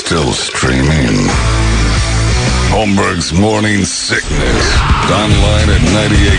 still streaming. Holmberg's Morning Sickness. Online at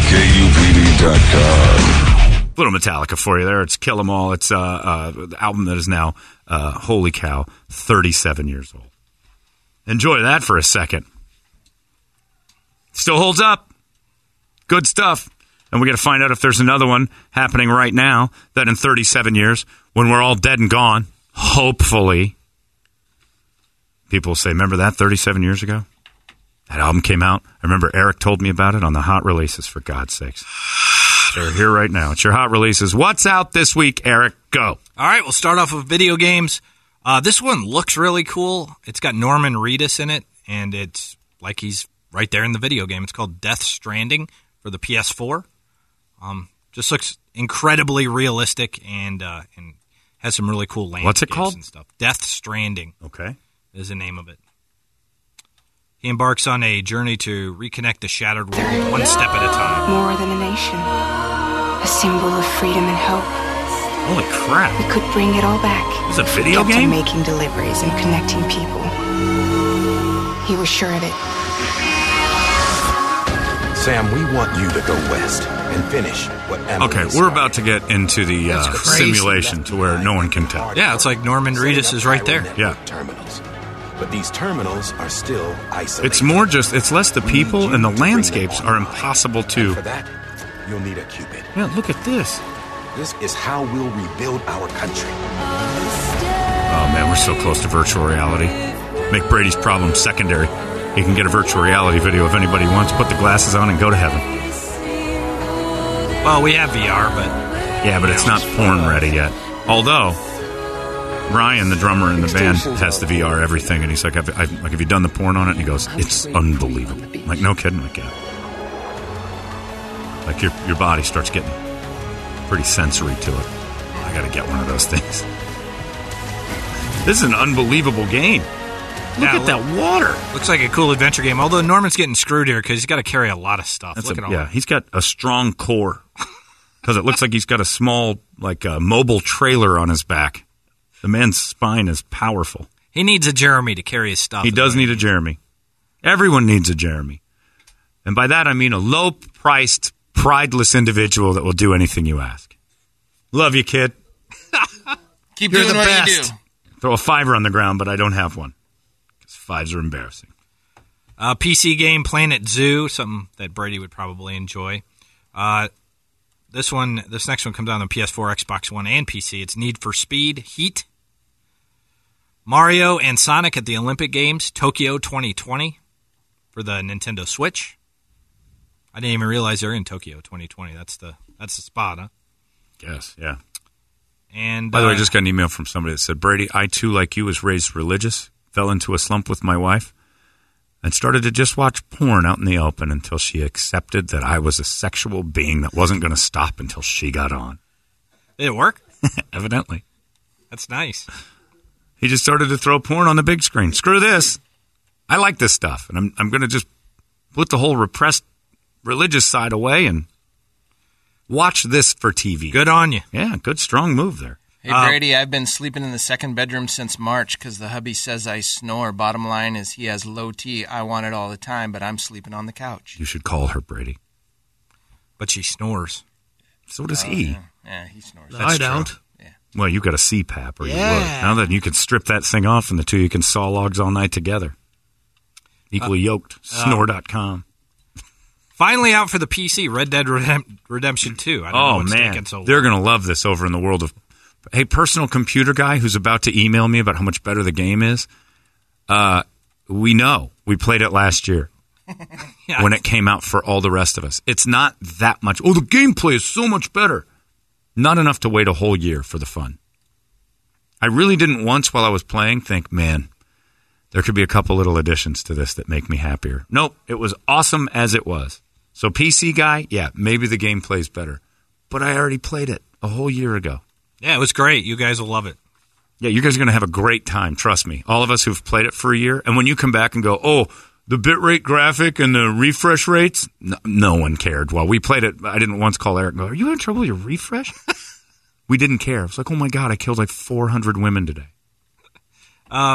98kupd.com. Little Metallica for you there. It's Kill 'Em All. It's the album that is now, holy cow, 37 years old. Enjoy that for a second. Still holds up. Good stuff. And we got to find out if there's another one happening right now that in 37 years, when we're all dead and gone, hopefully, people will say, remember that 37 years ago? That album came out. I remember Eric told me about it on the hot releases, for God's sakes. They're here right now. It's your hot releases. What's out this week, Eric? Go. All right, we'll start off with video games. This one looks really cool. It's got Norman Reedus in it, and it's like he's right there in the video game. It's called Death Stranding for the PS4. Just looks incredibly realistic and has some really cool landscapes. What's it called? And stuff. Death Stranding. Okay. Is the name of it. He embarks on a journey to reconnect the shattered world one step at a time. More than a nation. A symbol of freedom and hope. Holy crap. We could bring it all back. It's a video Kept game? on making deliveries and connecting people. He was sure of it. Sam, we want you to go west and finish what Emily Okay, we're started. about to get into the That's crazy. simulation to where no one can tell. Yeah, it's like Norman Reedus is right there. Yeah. Terminals. But these terminals are still isolated. It's more just, it's less the people and the landscapes are impossible And to... for that, you'll need a Cupid. Yeah, look at this. This is how we'll rebuild our country. Oh, man, we're so close to virtual reality. Make Brady's problem secondary. He can get a virtual reality video if anybody wants. Put the glasses on and go to heaven. Well, we have VR, but... Yeah, but it's not porn ready yet. Although, Ryan, the drummer in the band, has the VR everything. And he's like, have you done the porn on it? And he goes, it's unbelievable. I'm like, no kidding. Like, yeah. Like your body starts getting pretty sensory to it. I got to get one of those things. This is an unbelievable game. Look at that water. Looks like a cool adventure game, although Norman's getting screwed here because he's got to carry a lot of stuff. Look at all that. He's got a strong core because it looks like he's got a small, mobile trailer on his back. The man's spine is powerful. He needs a Jeremy to carry his stuff. He does need a Jeremy. Everyone needs a Jeremy. And by that, I mean a low-priced, prideless individual that will do anything you ask. Love you, kid. Keep You're doing the what best. you do. Throw a $5 on the ground, but I don't have one. Because $5s are embarrassing. PC game Planet Zoo, something that Brady would probably enjoy. This next one comes out on PS4, Xbox One, and PC. It's Need for Speed Heat. Mario and Sonic at the Olympic Games, Tokyo 2020 for the Nintendo Switch. I didn't even realize they're in Tokyo 2020. That's the spot, huh? Yes, yeah. And by the way, I just got an email from somebody that said, Brady, I too, like you, was raised religious, fell into a slump with my wife, and started to just watch porn out in the open until she accepted that I was a sexual being that wasn't going to stop until she got on. Did it work? Evidently. That's nice. He just started to throw porn on the big screen. Screw this. I like this stuff, and I'm going to just put the whole repressed religious side away and watch this for TV. Good on you. Yeah, good, strong move there. Hey, Brady, I've been sleeping in the second bedroom since March because the hubby says I snore. Bottom line is he has low T. I want it all the time, but I'm sleeping on the couch. You should call her, Brady. But she snores. So does he. Yeah, he snores. I don't. Yeah. Well, you got a CPAP, or you would. Now that you can strip that thing off and the two, you can saw logs all night together. Equally yoked. Snore.com. Finally out for the PC, Red Dead Redemption 2. I don't know what's taking so long. They're going to love this over in the world of... Hey, personal computer guy who's about to email me about how much better the game is, we know. We played it last year when it came out for all the rest of us. It's not that much. Oh, the gameplay is so much better. Not enough to wait a whole year for the fun. I really didn't once while I was playing think, man, there could be a couple little additions to this that make me happier. Nope, it was awesome as it was. So PC guy, yeah, maybe the gameplay's better. But I already played it a whole year ago. Yeah, it was great. You guys will love it. Yeah, you guys are going to have a great time, trust me. All of us who've played it for a year. And when you come back and go, oh, the bitrate graphic and the refresh rates, no one cared. While we played it, I didn't once call Eric and go, are you having trouble with your refresh? We didn't care. It was like, oh my God, I killed like 400 women today.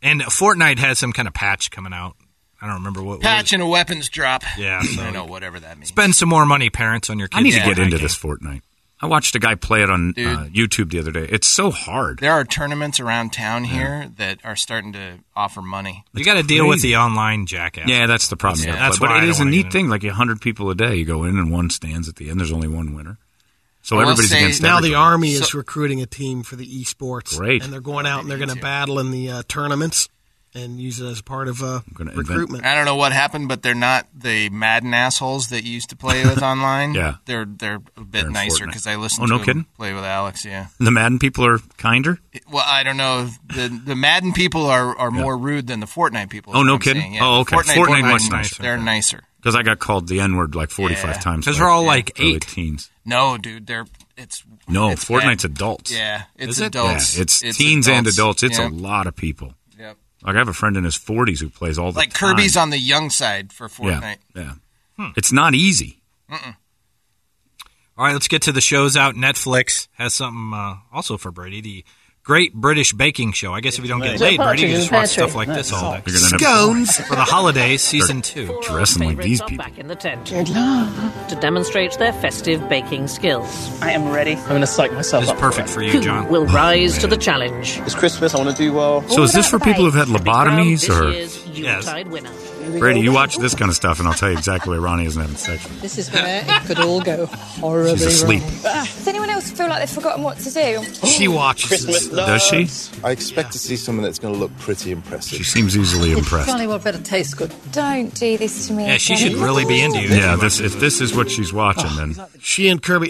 And Fortnite has some kind of patch coming out. I don't remember what. Patch and a weapons drop. Yeah. I So don't know, whatever that means. spend some more money, parents, on your kids. I need to get Fortnite into game. this Fortnite. I watched a guy play it on Dude. YouTube the other day. It's so hard. There are tournaments around town here that are starting to offer money. You got to deal with the online jackass. Yeah, that's the problem. Yeah, there. that's but why I it don't is a wanna get neat in. thing. Like 100 people a day, you go in and one stands at the end. There's only one winner. So I will everybody's say- against Now everybody. the Army is recruiting a team for the esports. Great. And they're going out and they're going to battle in the tournaments and use it as part of gonna invent- recruitment. I don't know what happened, but they're not the Madden assholes that you used to play with online. Yeah. They're a bit They're in nicer Fortnite. because I listened Oh, to no them kidding? play with Alex. Yeah. The Madden people are kinder? Well, I don't know. The Madden people are more rude than the Fortnite people. is Oh, what no I'm kidding? saying. Yeah, Oh, okay. Fortnite Fortnite people much are nicer. They're nicer. Because I got called the N-word like 45 Yeah. times. Because by we're all like early 8. teens. No, dude. It's Fortnite's bad. adults. Yeah, it's Is it? adults. Yeah, it's teens and adults. It's Yeah. a lot of people. Yep. Like I have a friend in his 40s who plays all the Like time. Kirby's on the young side for Fortnite. Yeah. It's not easy. All right, let's get to the shows out. Netflix has something also for Brady, the Great British Baking Show. I guess if you don't get laid, Brady, you just watch stuff like this all day. You're gonna have Scones. For the holidays, season 2. dressing like these people. Back in the tent to demonstrate their festive baking skills. I am ready. I'm going to psych myself This is up. perfect for you, Who John. will rise to the challenge? It's Christmas. I want to do well. So is this for people who've had lobotomies This or year's Yuletide winner. Brady? You watch this kind of stuff, and I'll tell you exactly where Ronnie isn't having sex. This is where it could all go horribly She's asleep. wrong. Does anyone else feel like they've forgotten what to do? She watches Christmas this. Does she? I expect to see someone that's going to look pretty impressive. She seems easily impressed. Johnny, what better taste good? Don't do this to me. Yeah, she again. should really be into you. Yeah, if this is what she's watching, then She and Kirby,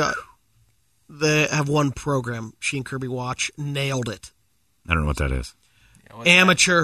they have one program. She and Kirby watch. Nailed it. I don't know what that is. Amateur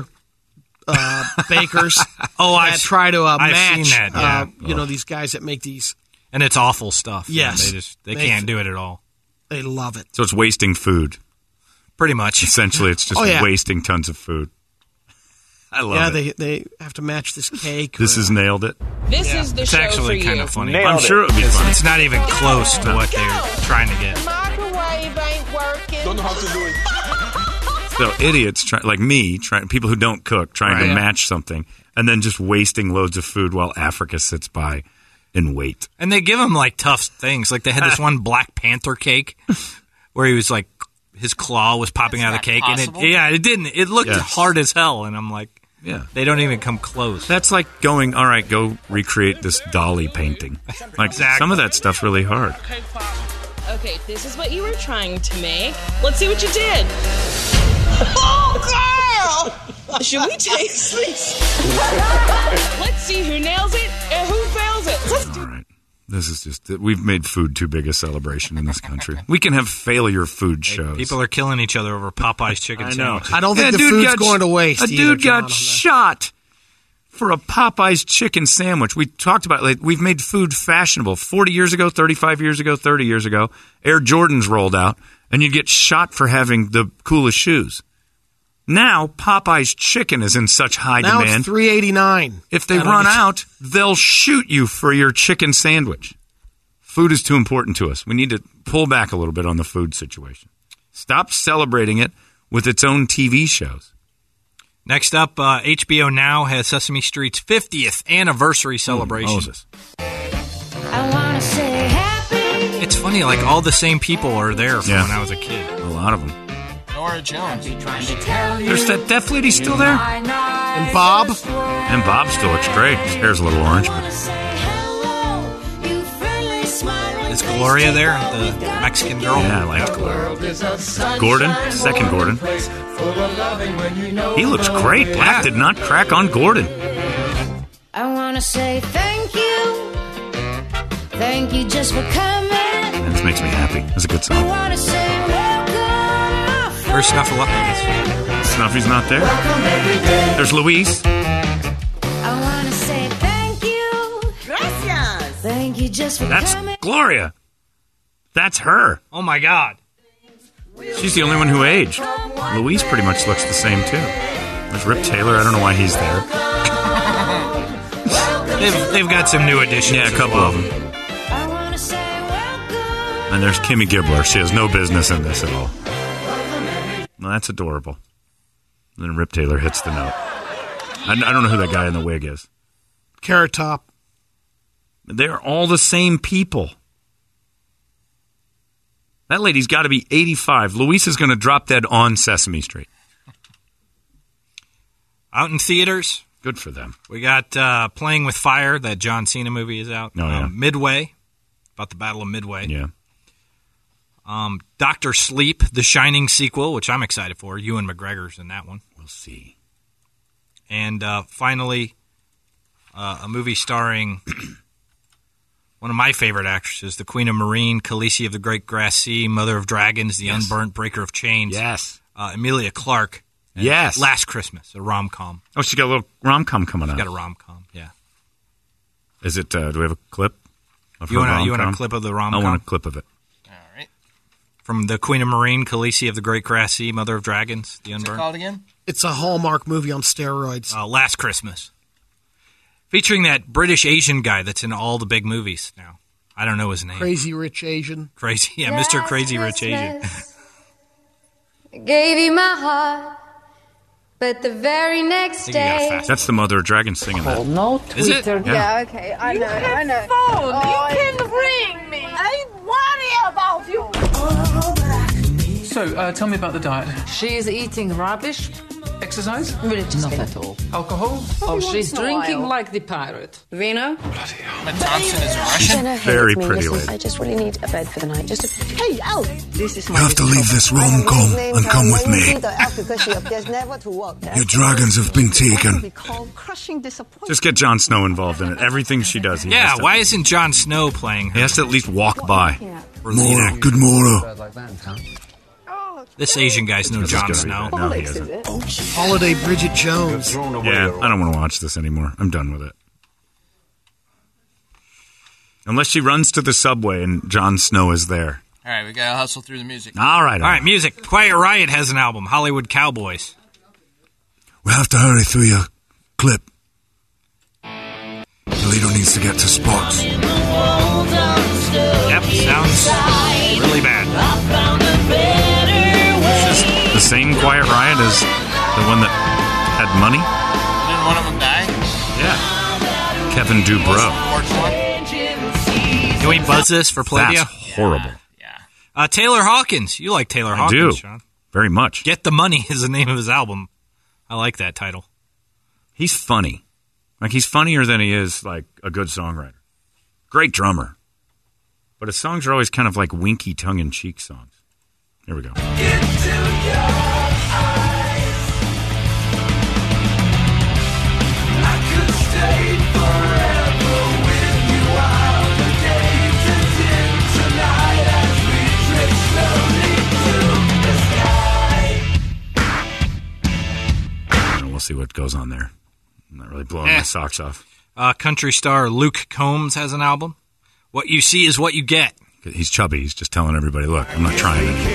bakers. I've try to I've match. seen that, yeah. These guys that make these. And it's awful stuff. Yes. They can't do it at all. They love it. So it's wasting food. Pretty much. Essentially, it's just Oh, yeah. wasting tons of food. I love it. They have to match this cake. This is nailed it. This is the It's show actually for kind you. of funny. I'm sure it would be funny. It's not even close to what they're trying to get. Microwave ain't working. Don't know how to do it. So idiots like me, people who don't cook, trying to Right. match something, and then just wasting loads of food while Africa sits by and wait. And they give him like tough things. Like they had this one Black Panther cake where he was like, his claw was popping out of the cake. possible? And it didn't. It looked Yes. hard as hell. And I'm like, Yeah. they don't even come close. That's like going, all right, go recreate this Dali painting. Like some of that stuff's really hard. Okay, this is what you were trying to make. Let's see what you did. Oh, girl! Should we taste this? Let's see who nails it and who fails it. Let's do All right. This is just, we've made food too big a celebration in this country. We can have failure food shows. People are killing each other over Popeye's chicken I know. sandwiches. I don't Yeah, think the dude food's got going to waste. A either, dude John, on got that. shot for a Popeye's chicken sandwich. We talked about like we've made food fashionable. 40 years ago, 35 years ago, 30 years ago, Air Jordans rolled out, and you'd get shot for having the coolest shoes. Now Popeye's chicken is in such high Now demand. it's $3.89. If they run out, they'll shoot you for your chicken sandwich. Food is too important to us. We need to pull back a little bit on the food situation. Stop celebrating it with its own TV shows. Next up, HBO Now has Sesame Street's 50th anniversary celebration. Moses. I wanna say happy. It's funny, like all the same people are there from Yeah. when I was a kid. A lot of them. Nora Jones. There's that deaf lady still there? And Bob? And Bob still looks great. His hair's a little orange. But Is Gloria there, the Mexican girl? yeah, I liked Gloria. Gordon, second Gordon. He looks great. Black did not crack on Gordon. I wanna say thank you. Thank you just for coming. And this makes me happy. It's a good I song. wanna say welcome, my friend. Where's Snuffleupagus? Snuffy's not there. There's Luis. I wanna say thank you. Gracias. Thank you just for That's coming. Gloria. That's her. Oh my God. She's the only one who aged. Luis pretty much looks the same too. There's Rip Taylor. I don't know why he's there. They've got some new additions. Yeah, a couple of them. I wanna say welcome. And there's Kimmy Gibbler. She has no business in this at all. Well, that's adorable. And then Rip Taylor hits the note. I don't know who that guy in the wig is. Carrot Top. They're all the same people. That lady's got to be 85. Luis is going to drop dead on Sesame Street. Out in theaters. Good for them. We got Playing with Fire, that John Cena movie is out. Oh, yeah. Midway, about the Battle of Midway. Yeah. Dr. Sleep, the Shining sequel, which I'm excited for. Ewan McGregor's in that one. We'll see. And finally, a movie starring one of my favorite actresses, the Queen of Marine, Khaleesi of the Great Grass Sea, Mother of Dragons, The Unburnt, Breaker of Chains. Yes. Emilia Clarke. Yes. Last Christmas, a rom-com. Oh, she got a little rom-com coming up. She's got a rom-com, yeah. Is it, do we have a clip of You her want rom-com? a clip of the rom-com? I want a clip of it. All right. From the Queen of Marine, Khaleesi of the Great Grass Sea, Mother of Dragons, The What's it Unburnt. called again? It's a Hallmark movie on steroids. Last Christmas. Featuring that British Asian guy that's in all the big movies now. I don't know his name. Crazy Rich Asian. Crazy, yeah, Mr. Crazy Rich Asian. I gave you my heart, but the very next think you got day. fast. That's the Mother of Dragons singing that. No Is it? Twitter. Yeah. Okay, I know. Phone. You can ring me. I worry about you. So, tell me about the diet. She is eating rubbish. Exercise? Religiously. Not at all. Alcohol? Oh, she's in a drinking while. like the pirate. Vino? Emma Thompson is a Russian? Very pretty lady. I just really need a bed for the night. Hey, Al! This is my You have to leave this rom-com and come with me. Your dragons have been taken. Just get Jon Snow involved in it. Everything she does. He Yeah, has to, why isn't Jon Snow playing He her? has to at least walk by. Moro, good Moro. This Asian guy's no This is Jon gonna be Snow. bad. No, he isn't. Holiday Bridget Jones. Yeah, I don't want to watch this anymore. I'm done with it. Unless she runs to the subway and Jon Snow is there. All right, we got to hustle through the music. All right. All right, music. Quiet Riot has an album, Hollywood Cowboys. We have to hurry through your clip. The leader needs to get to spots. Yep, sounds really bad. It's just the same Quiet Riot as the one that had money. Didn't one of them die? Yeah. Kevin Dubrow. Can we buzz this for Playdia? That's horrible. Yeah. Taylor Hawkins. You like Taylor I Hawkins, do. Sean. Very much. Get the Money is the name of his album. I like that title. He's funny. Like, he's funnier than he is, like, a good songwriter. Great drummer. But his songs are always kind of like winky tongue-in-cheek songs. Here we go. We'll see what goes on there. I'm not really blowing my socks off. Country star Luke Combs has an album. What you see is what you get. He's chubby. He's just telling everybody, look, I'm not trying anymore.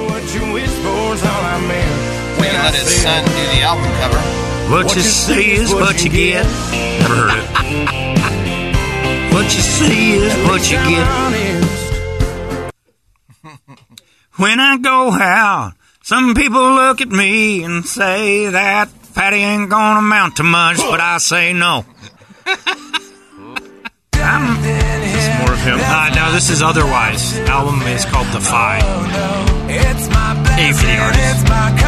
Way to let his son do the album cover. What you see is what you get. Never heard it. What you see is what you get. When I go out, some people look at me and say that Patty ain't gonna amount to much, but I say no. It's more of him. No, this is Otherwise. Album is called Defy. A for the artist.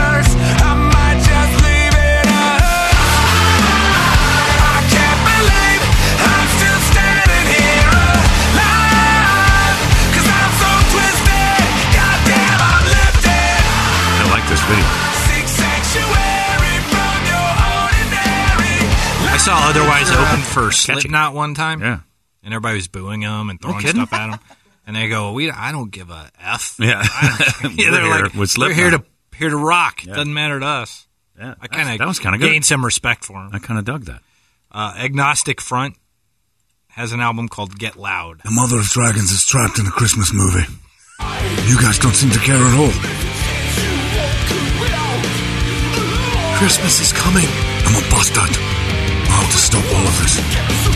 I like this video. I saw Otherwise open for Slipknot one time. Yeah. And everybody was booing him and throwing kidding? stuff at him. And they go, I don't give a F. Yeah. Yeah, they're like, with we're Slipknot. here to rock. Yeah. Doesn't matter to us. Yeah, I kind of that was kind of good. gained some respect for him. I kind of dug that. Agnostic Front has an album called Get Loud. The Mother of Dragons is trapped in a Christmas movie. You guys don't seem to care at all. Christmas is coming. I'm a bastard. I'll have to stop all of this.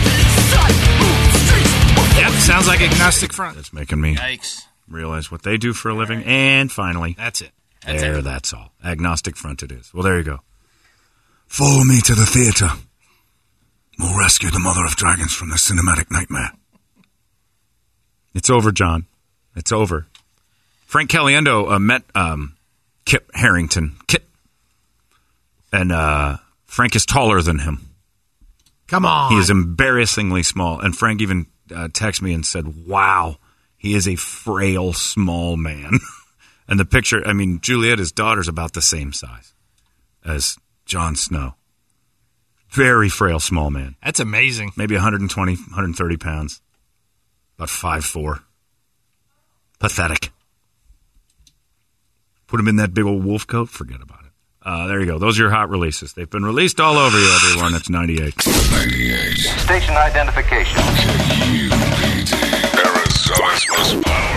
Yep, sounds like Agnostic Front. That's making me Yikes. realize what they do for a living. And finally, That's it. that's all. Agnostic Front it is. Well, there you go. Follow me to the theater. We'll rescue the mother of dragons from the cinematic nightmare. It's over, John. It's over. Frank Caliendo met Kit Harington. Kit. And Frank is taller than him. Come on. He is embarrassingly small. And Frank even texted me and said, wow, he is a frail, small man. And the picture, I mean, Juliet, his daughter's about the same size as Jon Snow. Very frail, small man. That's amazing. Maybe 120, 130 pounds. About 5'4". Pathetic. Put him in that big old wolf coat, forget about it. There you go. Those are your hot releases. They've been released all over you, everyone. It's 98. 98. Station identification. Arizona's most